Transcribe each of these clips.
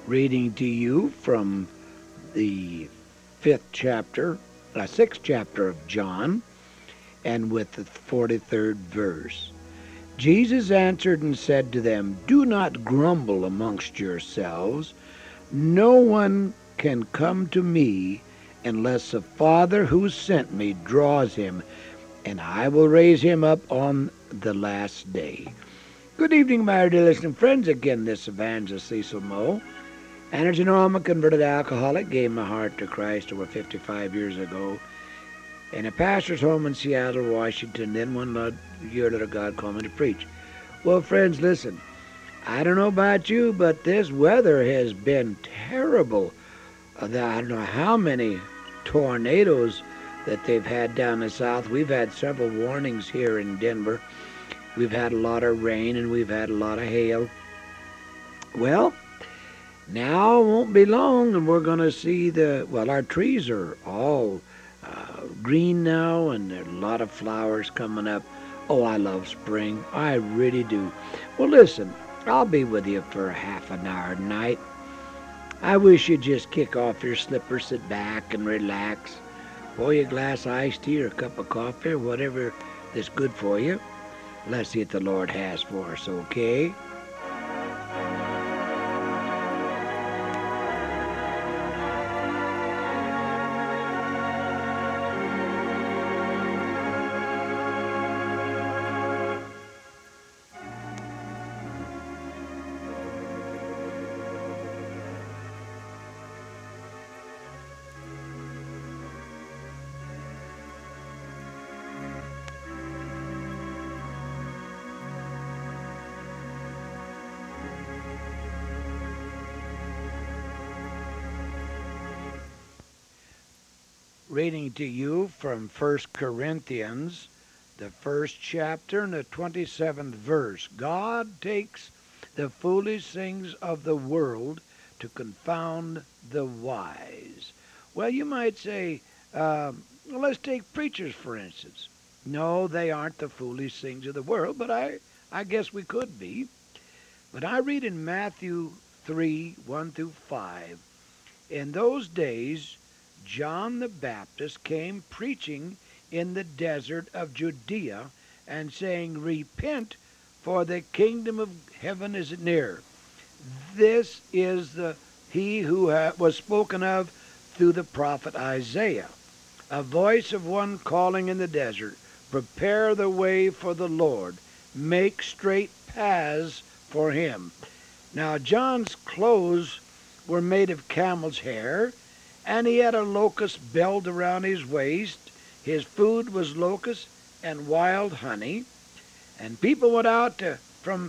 Reading to you from the sixth chapter of John, and with the 43rd verse. Jesus answered and said to them, Do not grumble amongst yourselves. No one can come to me unless the Father who sent me draws him, and I will raise him up on the last day. Good evening, my dear listening friends. Again, this evangelist Cecil Moe. And as you know, I'm a converted alcoholic, gave my heart to Christ over 55 years ago in a pastor's home in Seattle, Washington. Then one year later, God called me to preach. Well, friends, listen. I don't know about you, but this weather has been terrible. I don't know how many tornadoes that they've had down the south. We've had several warnings here in Denver. We've had a lot of rain and we've had a lot of hail. Well, now it won't be long and we're going to see our trees are all green now, and there are a lot of flowers coming up. Oh, I love spring. I really do. Well, listen, I'll be with you for half an hour tonight. I wish you'd just kick off your slippers, sit back and relax. Pour you a glass of iced tea or a cup of coffee or whatever that's good for you. Let's see what the Lord has for us, okay? Reading to you from 1 Corinthians, the first chapter and the 27th verse. God takes the foolish things of the world to confound the wise. Well, you might say, let's take preachers, for instance. No, they aren't the foolish things of the world, but I guess we could be. But I read in Matthew 3, 1 through 5, in those days John the Baptist came preaching in the desert of Judea and saying, Repent, for the kingdom of heaven is near. This is he who was spoken of through the prophet Isaiah. A voice of one calling in the desert, Prepare the way for the Lord, make straight paths for him. Now John's clothes were made of camel's hair, and he had a locust belt around his waist. His food was locusts and wild honey. And people went out from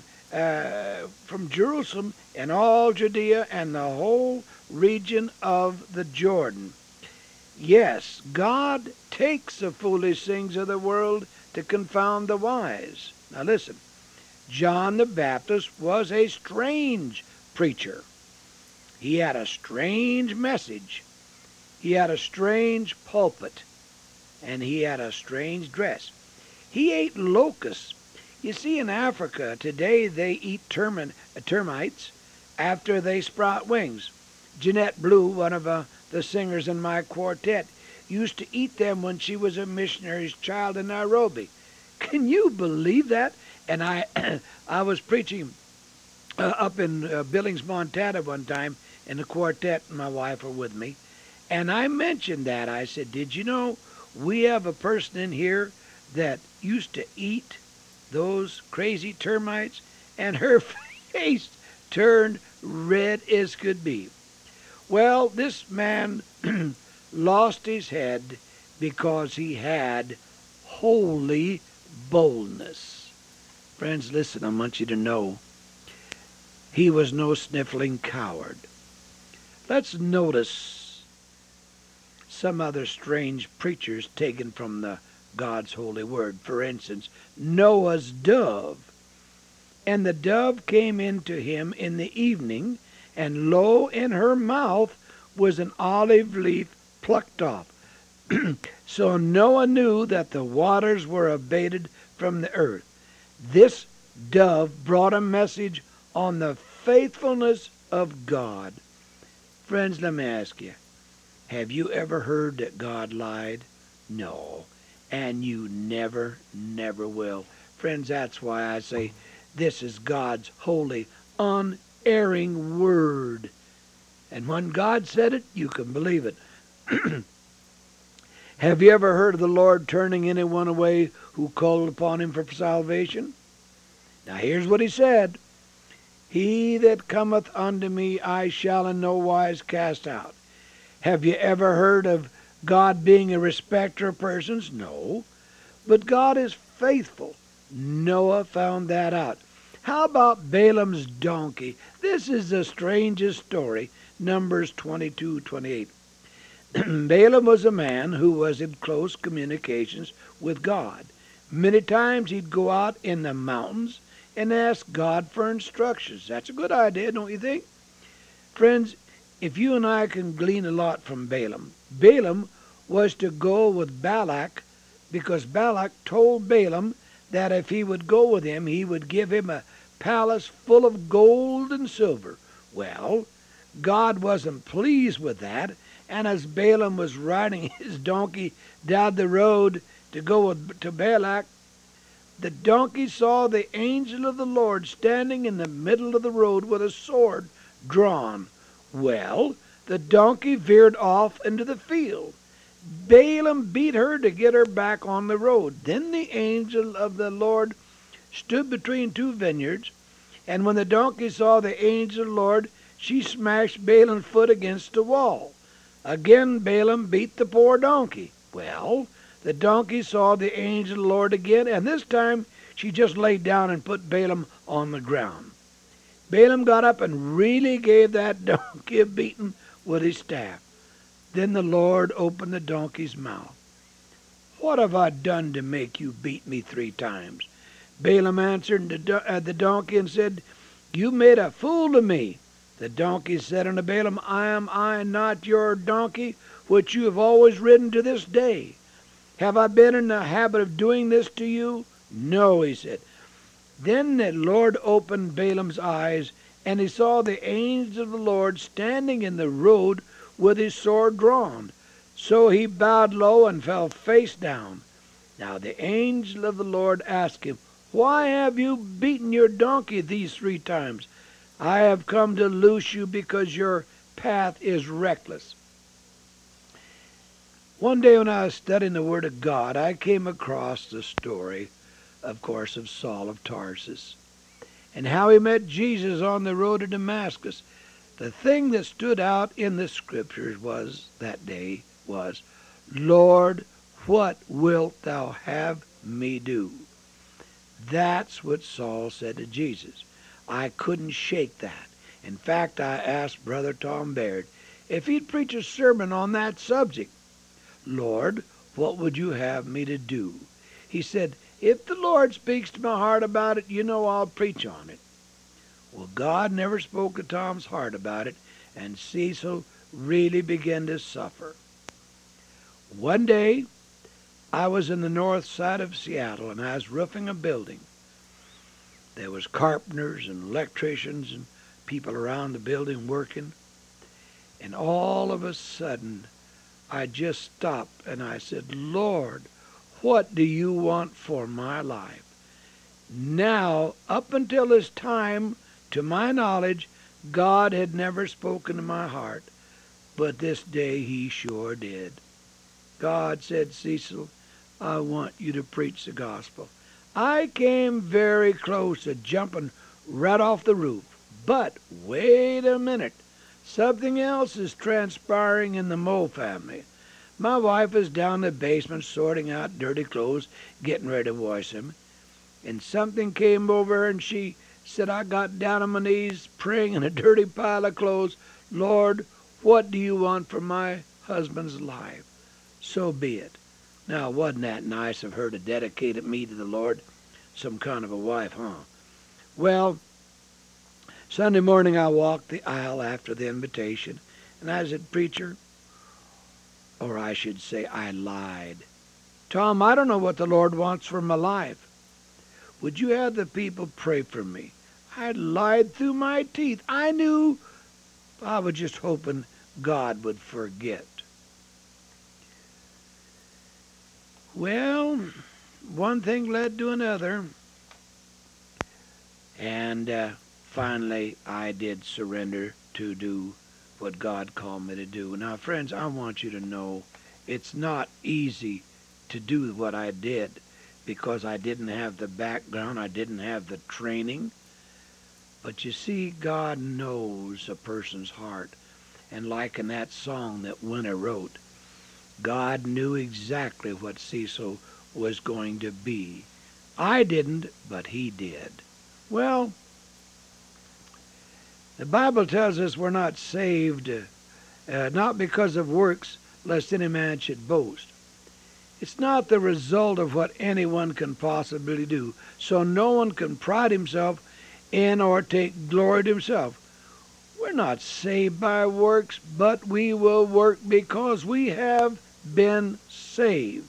Jerusalem and all Judea and the whole region of the Jordan. Yes, God takes the foolish things of the world to confound the wise. Now listen, John the Baptist was a strange preacher. He had a strange message. He had a strange pulpit, and he had a strange dress. He ate locusts. You see, in Africa today, they eat termites after they sprout wings. Jeanette Blue, one of the singers in my quartet, used to eat them when she was a missionary's child in Nairobi. Can you believe that? And I was preaching up in Billings, Montana one time, and the quartet and my wife were with me. And I mentioned that. I said, did you know we have a person in here that used to eat those crazy termites? And her face turned red as could be. Well, this man lost his head because he had holy boldness. Friends, listen, I want you to know he was no sniffling coward. Let's notice some other strange preachers taken from the God's holy word. For instance, Noah's dove. And the dove came into him in the evening, and lo, in her mouth was an olive leaf plucked off. So Noah knew that the waters were abated from the earth. This dove brought a message on the faithfulness of God. Friends, let me ask you, have you ever heard that God lied? No. And you never, never will. Friends, that's why I say this is God's holy, unerring word. And when God said it, you can believe it. Have you ever heard of the Lord turning anyone away who called upon him for salvation? Now here's what he said. He that cometh unto me I shall in no wise cast out. Have you ever heard of God being a respecter of persons? No. But God is faithful. Noah found that out. How about Balaam's donkey? This is the strangest story. Numbers 22:28. Balaam was a man who was in close communications with God. Many times he'd go out in the mountains and ask God for instructions. That's a good idea, don't you think? Friends, if you and I can glean a lot from Balaam, Balaam was to go with Balak because Balak told Balaam that if he would go with him, he would give him a palace full of gold and silver. Well, God wasn't pleased with that, and as Balaam was riding his donkey down the road to go to Balak, the donkey saw the angel of the Lord standing in the middle of the road with a sword drawn. Well, the donkey veered off into the field. Balaam beat her to get her back on the road. Then the angel of the Lord stood between two vineyards, and when the donkey saw the angel of the Lord, she smashed Balaam's foot against the wall. Again Balaam beat the poor donkey. Well, the donkey saw the angel of the Lord again, and this time she just laid down and put Balaam on the ground. Balaam got up and really gave that donkey a beating with his staff. Then the Lord opened the donkey's mouth. What have I done to make you beat me 3 times? Balaam answered the donkey and said, You made a fool of me. The donkey said unto Balaam, Am I not your donkey, which you have always ridden to this day? Have I been in the habit of doing this to you? No, he said. Then the Lord opened Balaam's eyes, and he saw the angel of the Lord standing in the road with his sword drawn. So he bowed low and fell face down. Now the angel of the Lord asked him, Why have you beaten your donkey these 3 times? I have come to loose you because your path is reckless. One day when I was studying the Word of God, I came across the story, of course, of Saul of Tarsus and how he met Jesus on the road to Damascus. The thing that stood out in the Scriptures that day was, Lord, what wilt thou have me do? That's what Saul said to Jesus. I couldn't shake that. In fact, I asked Brother Tom Baird if he'd preach a sermon on that subject. Lord, what would you have me to do? He said, if the Lord speaks to my heart about it, I'll preach on it. Well, God never spoke to Tom's heart about it, and Cecil really began to suffer. One day, I was in the north side of Seattle, and I was roofing a building. There was carpenters and electricians and people around the building working. And all of a sudden, I just stopped and I said, Lord, what do you want for my life? Now, up until this time, to my knowledge, God had never spoken to my heart. But this day he sure did. God said, Cecil, I want you to preach the gospel. I came very close to jumping right off the roof. But wait a minute. Something else is transpiring in the Moe family. My wife is down in the basement sorting out dirty clothes, getting ready to wash them. And something came over her and she said, I got down on my knees praying in a dirty pile of clothes. Lord, what do you want for my husband's life? So be it. Now, wasn't that nice of her to dedicate me to the Lord? Some kind of a wife, huh? Well, Sunday morning I walked the aisle after the invitation, and I said, Preacher, or I should say I lied. Tom, I don't know what the Lord wants for my life. Would you have the people pray for me? I lied through my teeth. I knew. I was just hoping God would forget. Well, one thing led to another, and finally I did surrender to do what God called me to do. Now, friends, I want you to know it's not easy to do what I did because I didn't have the background, I didn't have the training. But you see, God knows a person's heart. And like in that song that Winter wrote, God knew exactly what Cecil was going to be. I didn't, but he did. Well, the Bible tells us we're not saved not because of works, lest any man should boast. It's not the result of what anyone can possibly do, so no one can pride himself in or take glory to himself. We're not saved by works, but we will work because we have been saved.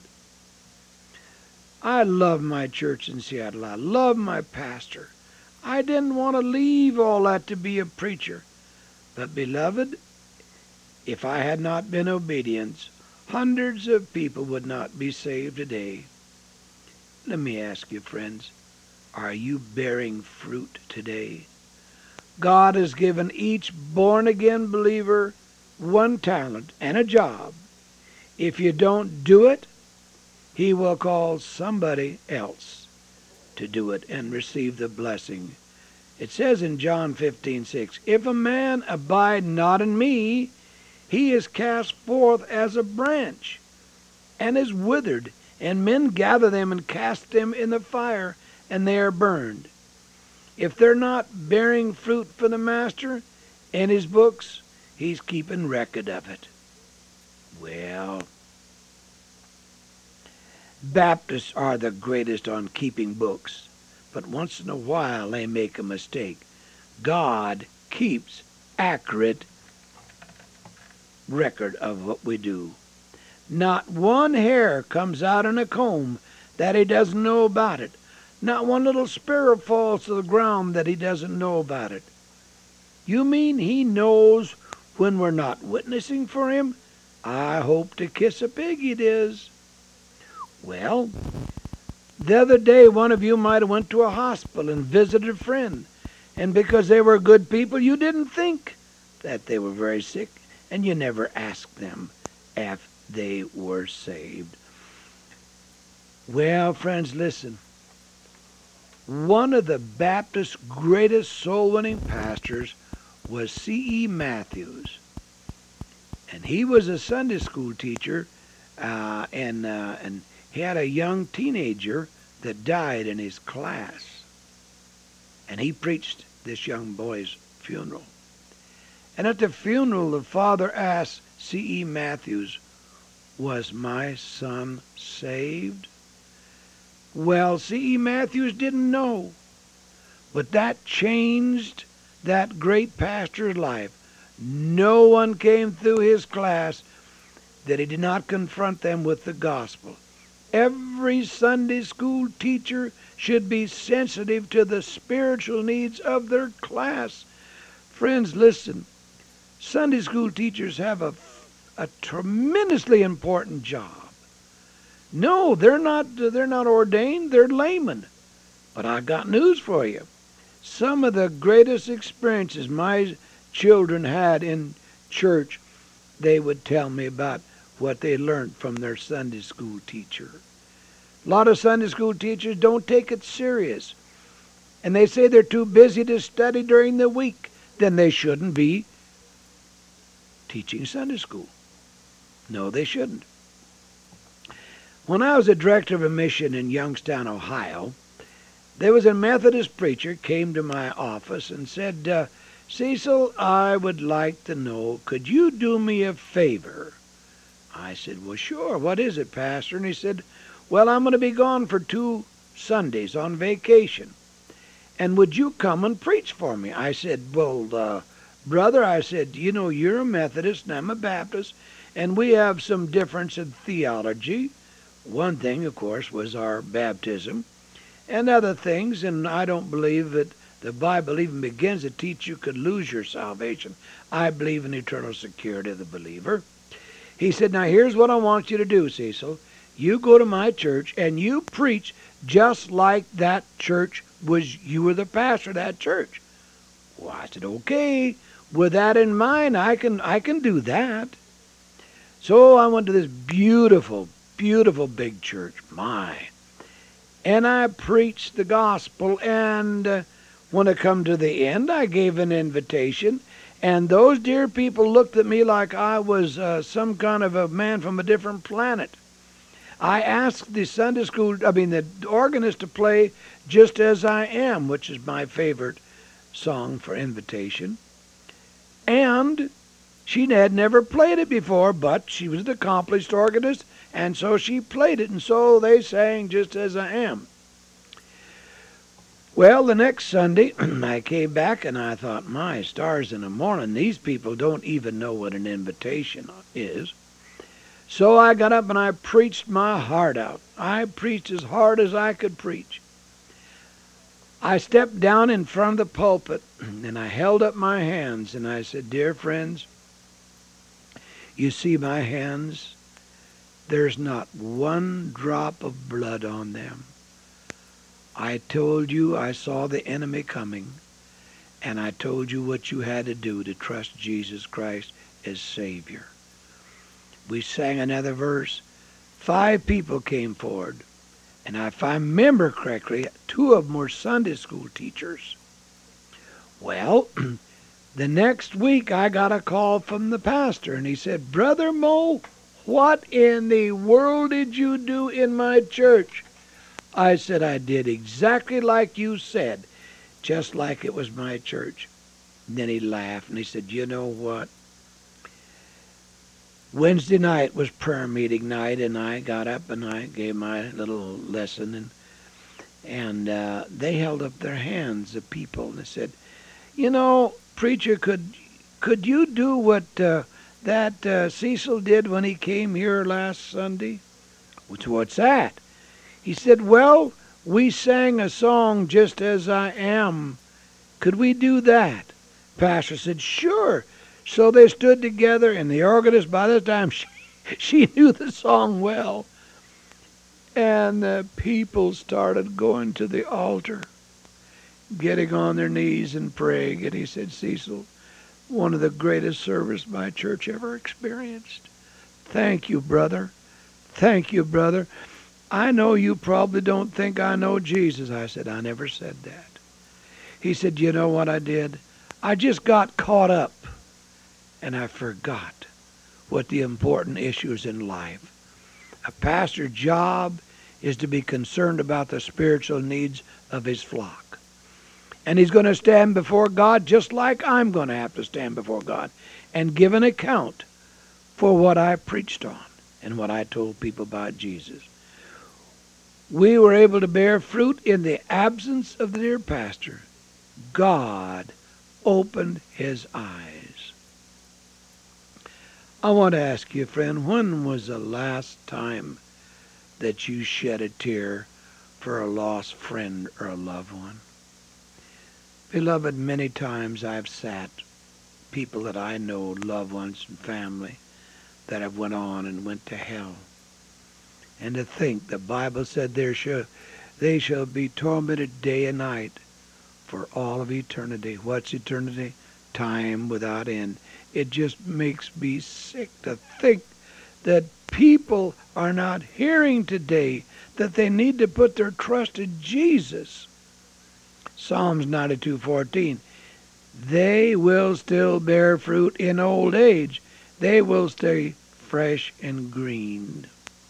I love my church in Seattle. I love my pastor. I didn't want to leave all that to be a preacher. But, beloved, if I had not been obedient, hundreds of people would not be saved today. Let me ask you, friends, are you bearing fruit today? God has given each born-again believer one talent and a job. If you don't do it, he will call somebody else to do it and receive the blessing. It says in John 15:6, if a man abide not in me, he is cast forth as a branch and is withered, and men gather them and cast them in the fire, and they are burned. If they're not bearing fruit for the Master in his books, he's keeping record of it. Well, Baptists are the greatest on keeping books, but once in a while they make a mistake. God keeps accurate record of what we do. Not one hair comes out in a comb that he doesn't know about it. Not one little sparrow falls to the ground that he doesn't know about it. You mean he knows when we're not witnessing for him? I hope to kiss a pig he does. Well, the other day one of you might have went to a hospital and visited a friend, and because they were good people, you didn't think that they were very sick, and you never asked them if they were saved. Well, friends, listen. One of the Baptist greatest soul-winning pastors was C.E. Matthews. And he was a Sunday school teacher, and he had a young teenager that died in his class. And he preached this young boy's funeral. And at the funeral, the father asked C.E. Matthews, was my son saved? Well, C.E. Matthews didn't know, but that changed that great pastor's life. No one came through his class that he did not confront them with the gospel. Every Sunday school teacher should be sensitive to the spiritual needs of their class. Friends, listen. Sunday school teachers have a tremendously important job. No, they're not ordained, they're laymen. But I got news for you. Some of the greatest experiences my children had in church, they would tell me about what they learned from their Sunday school teacher. A lot of Sunday school teachers don't take it serious. And they say they're too busy to study during the week. Then they shouldn't be teaching Sunday school. No, they shouldn't. When I was a director of a mission in Youngstown, Ohio, there was a Methodist preacher came to my office and said, Cecil, I would like to know, could you do me a favor? I said, well, sure. What is it, Pastor? And he said, well, I'm going to be gone for 2 Sundays on vacation. And would you come and preach for me? I said, well, brother, I said, you know, you're a Methodist and I'm a Baptist, and we have some difference in theology. One thing, of course, was our baptism and other things, and I don't believe that The Bible even begins to teach you could lose your salvation. I believe in eternal security of the believer. He said, now here's what I want you to do, Cecil. You go to my church and you preach just like that church was, you were the pastor of that church. Well, I said, okay, with that in mind, I can do that. So I went to this beautiful, beautiful big church, and I preached the gospel, and when it come to the end, I gave an invitation, and those dear people looked at me like I was some kind of a man from a different planet. I asked the the organist to play Just As I Am, which is my favorite song for invitation. And she had never played it before, but she was an accomplished organist, and so she played it, and so they sang Just As I Am. Well, the next Sunday, I came back and I thought, my stars in the morning, these people don't even know what an invitation is. So I got up and I preached my heart out. I preached as hard as I could preach. I stepped down in front of the pulpit and I held up my hands and I said, dear friends, you see my hands? There's not one drop of blood on them. I told you I saw the enemy coming, and I told you what you had to do to trust Jesus Christ as Savior. We sang another verse. 5 people came forward. And if I remember correctly, 2 of them were Sunday school teachers. Well, the next week I got a call from the pastor, and he said, Brother Mo, what in the world did you do in my church? I said, I did exactly like you said, just like it was my church. And then he laughed, and he said, you know what? Wednesday night was prayer meeting night, and I got up and I gave my little lesson, and they held up their hands, the people, and they said, you know, preacher, could you do what that Cecil did when he came here last Sunday? What's that? He said, well, we sang a song, Just As I Am. Could we do that? Pastor said, sure. So they stood together, and the organist, by this time, she knew the song well. And the people started going to the altar, getting on their knees and praying. And he said, Cecil, one of the greatest services my church ever experienced. Thank you, brother. Thank you, brother. I know you probably don't think I know Jesus. I said, I never said that. He said, you know what I did? I just got caught up. And I forgot what the important issues in life. A pastor's job is to be concerned about the spiritual needs of his flock. And he's going to stand before God just like I'm going to have to stand before God and give an account for what I preached on and what I told people about Jesus. We were able to bear fruit in the absence of the dear pastor. God opened his eyes. I want to ask you, friend, when was the last time that you shed a tear for a lost friend or a loved one? Beloved, many times I've sat, people that I know, loved ones and family, that have went on and went to hell. And to think, the Bible said they shall be tormented day and night for all of eternity. What's eternity? Time without end. It just makes me sick to think that people are not hearing today that they need to put their trust in Jesus. Psalms 92:14. They will still bear fruit in old age. They will stay fresh and green.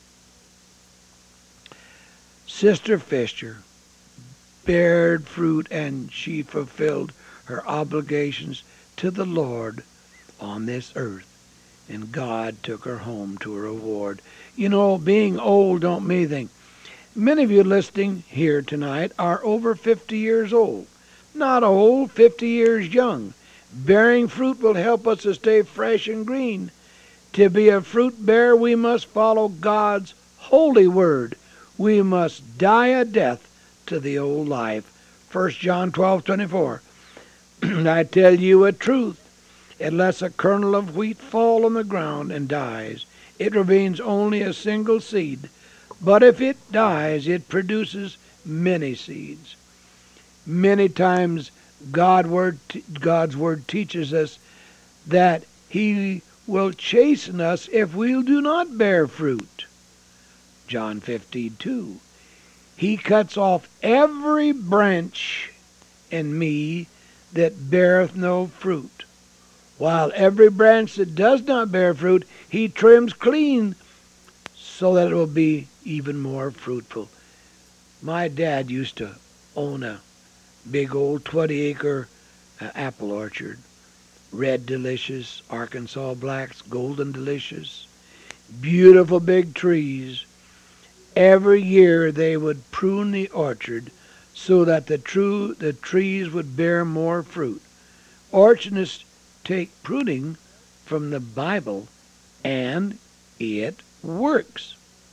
Sister Fisher bared fruit, and she fulfilled her obligations to the Lord on this earth, and God took her home to a reward. You know, being old don't mean anything. Many of you listening here tonight are over 50 years old. Not old, 50 years young. Bearing fruit will help us to stay fresh and green. To be a fruit bearer, we must follow God's holy word. We must die a death to the old life. 1 John 12:24. I tell you a truth, unless a kernel of wheat fall on the ground and dies, it remains only a single seed. But if it dies, it produces many seeds. Many times God's word teaches us that He will chasten us if we do not bear fruit. John 15:2. He cuts off every branch in me that beareth no fruit, while every branch that does not bear fruit He trims clean so that it will be even more fruitful. My dad used to own a big old 20-acre apple orchard. Red Delicious, Arkansas Blacks, Golden Delicious, beautiful big trees. Every year they would prune the orchard so that the trees would bear more fruit. Orchardists take pruning from the Bible, and it works.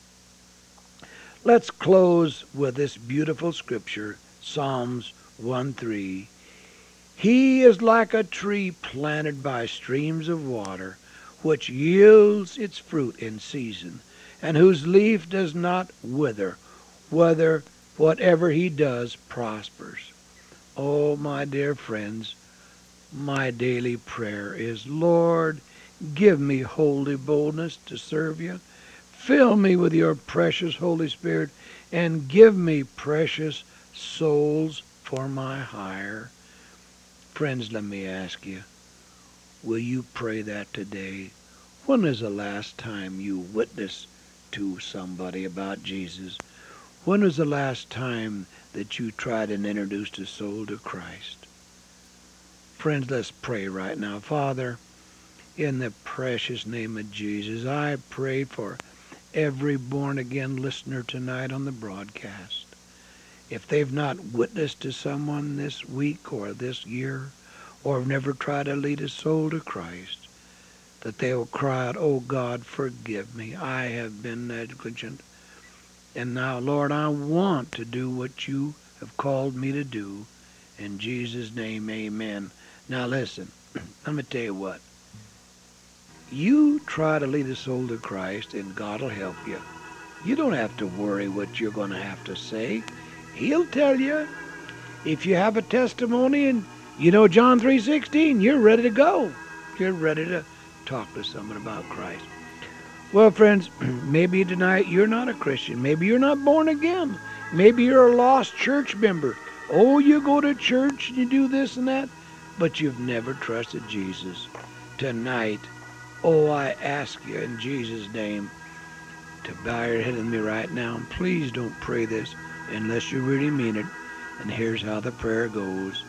Let's close with this beautiful scripture, Psalms 1:3. He is like a tree planted by streams of water, which yields its fruit in season, and whose leaf does not wither. Whatever he does prospers. Oh, my dear friends, my daily prayer is, Lord, give me holy boldness to serve you. Fill me with your precious Holy Spirit, and give me precious souls for my hire. Friends, let me ask you, will you pray that today? When is the last time you witnessed to somebody about Jesus? When was the last time that you tried and introduced a soul to Christ? Friends, let's pray right now. Father, in the precious name of Jesus, I pray for every born-again listener tonight on the broadcast. If they've not witnessed to someone this week or this year, or have never tried to lead a soul to Christ, that they will cry out, oh God, forgive me. I have been negligent. And now, Lord, I want to do what you have called me to do. In Jesus' name, amen. Now listen, let me tell you what. You try to lead a soul to Christ, and God will help you. You don't have to worry what you're going to have to say. He'll tell you. If you have a testimony and you know John 3:16, you're ready to go. You're ready to talk to someone about Christ. Well, friends, maybe tonight you're not a Christian. Maybe you're not born again. Maybe you're a lost church member. Oh, you go to church and you do this and that, but you've never trusted Jesus. Tonight, oh, I ask you in Jesus' name to bow your head with me right now. And please don't pray this unless you really mean it. And here's how the prayer goes.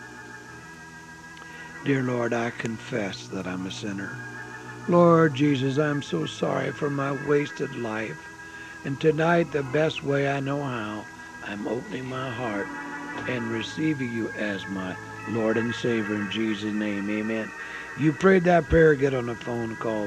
Dear Lord, I confess that I'm a sinner. Lord Jesus, I'm so sorry for my wasted life. And tonight, the best way I know how, I'm opening my heart and receiving you as my Lord and Savior in Jesus' name. Amen. You prayed that prayer, get on the phone, call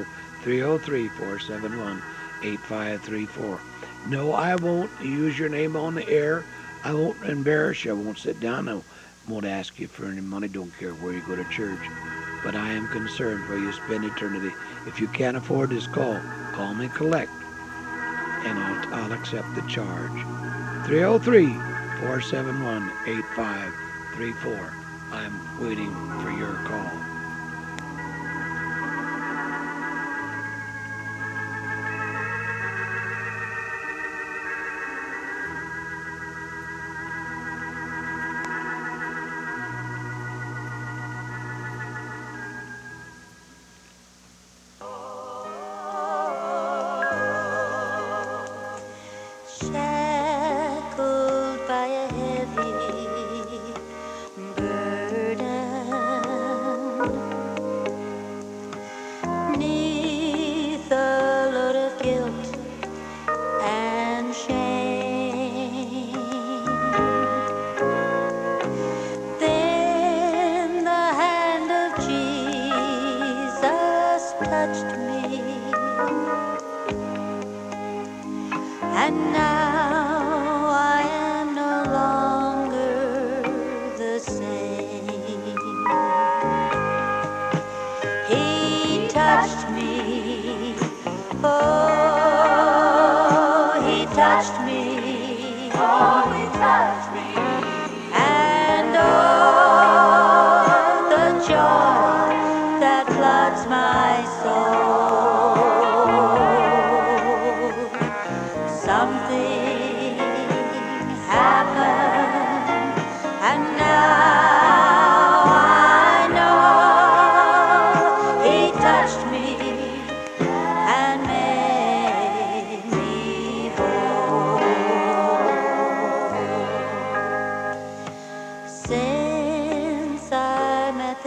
303-471-8534. No, I won't use your name on the air. I won't embarrass you. I won't sit down. I won't ask you for any money. Don't care where you go to church. But I am concerned where you spend eternity. If you can't afford this call me collect, and I'll accept the charge. 303-471-8534. I'm waiting for your call. Shackled by a heavy burden,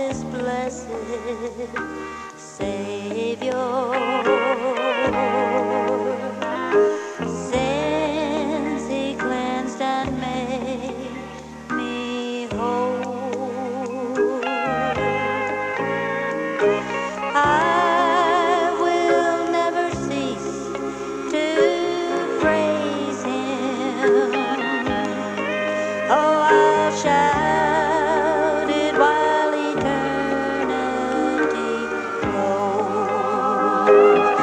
this blessed Savior, since He cleansed and made me whole. I will never cease to praise Him. Oh, I'll shout it while eternity rolls.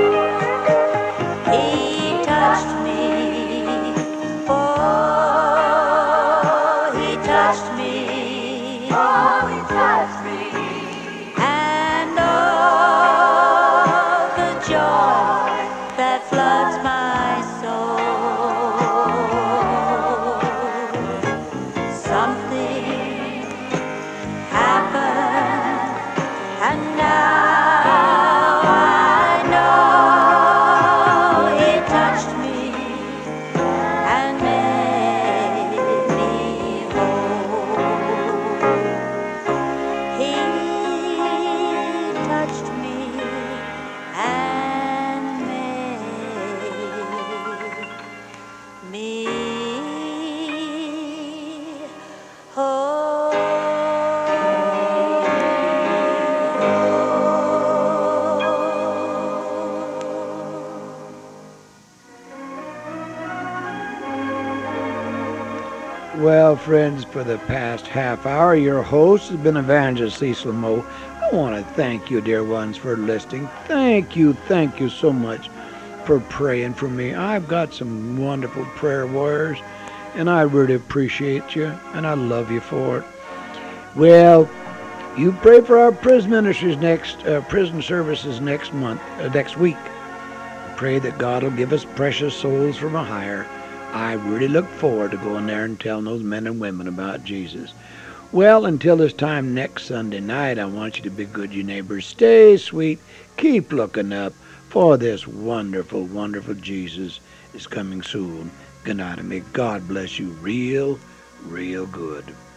He touched me, oh, He touched me, oh, He touched me, and oh, the joy that floods my soul. Something happened, and now I know it touched me and made me whole. He touched me and made me whole. Well, friends, for the past half hour, your host has been Evangelist Cecil Moe. I want to thank you, dear ones, for listening. Thank you so much for praying for me. I've got some wonderful prayer warriors, and I really appreciate you, and I love you for it. Well, you pray for our prison ministries prison services next week. Pray that God will give us precious souls from a higher. I really look forward to going there and telling those men and women about Jesus. Well, until this time next Sunday night, I want you to be good, you neighbors. Stay sweet. Keep looking up, for this wonderful, wonderful Jesus is coming soon. Good night, and may God bless you real, real good.